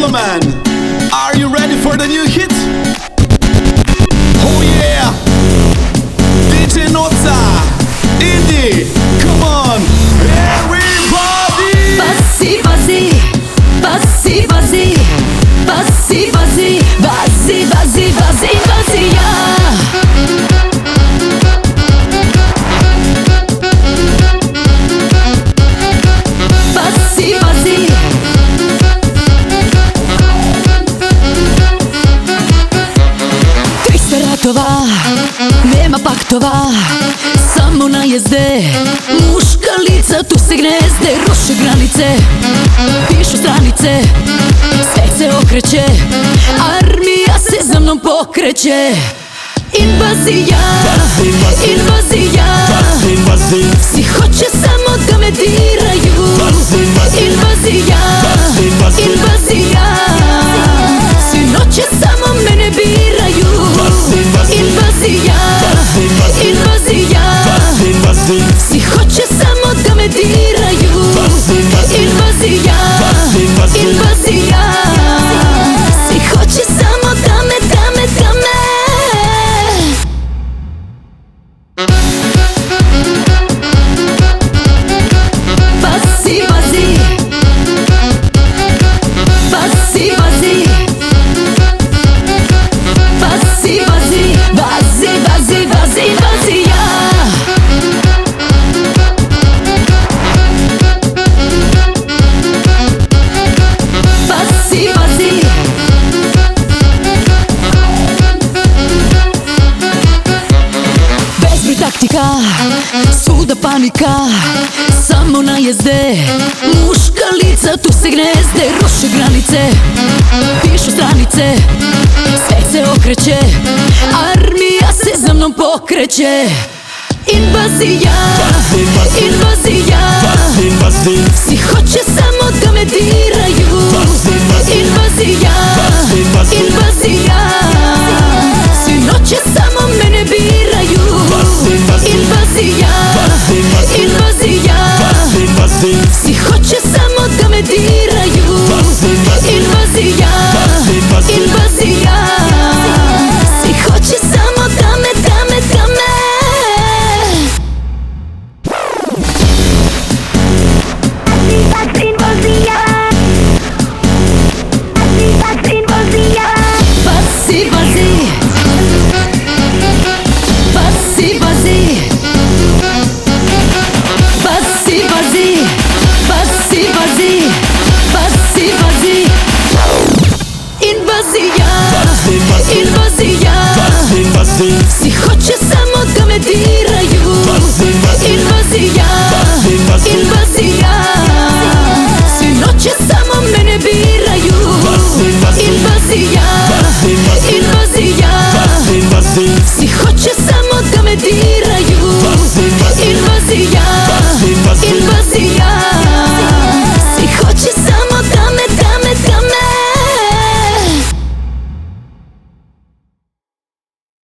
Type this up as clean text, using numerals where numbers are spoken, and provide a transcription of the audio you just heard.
gentlemen, are you ready for the new hit? Oh yeah! DJ Nozza, Indie, come on, everybody! Bassi, bassi, bassi, bassi, bassi, bassi, bassi, bassi, bassi, bassi, yeah. Bassi, bassi. Ratova, nema paktova, samo najezde. Muška lica tu se gnezde, ruše granice, pišu stranice, sve se okreće, armija se za mnom pokreće. Invazija, invazija, svi hoće samo da me diraju. Invazija, invazija, svi noće samo mene biraju. Invazija, invazija, svi hoće samo da me diraju. Invazija, invazija, svi hoće samo da me. Bassi, bassi, bassi, bassi, bassi, bassi, bassi, bassi, bassi, bassi, yeah. Bassi, bassi. Bezbroj taktika, svuda panika, samo najezde. Muška lica tu se gnezde, ruše granice, pišu stranice, sve se okreće, armija se za mnom pokreće. Invazija, invazija, svi hoće samo da me diraju. Invazija, invazija, svi noće samo mene biraju. Invazija, invazija, svi hoće samo da me diraju. Invazija, invazija, svi hoće samo da me. Bassi, bassi, bassi, bassi, bassi, bassi, bassi, bassi, bassi, bassi. Invazija, invazija, svi hoće samo da me diraju. Invazija, invazija.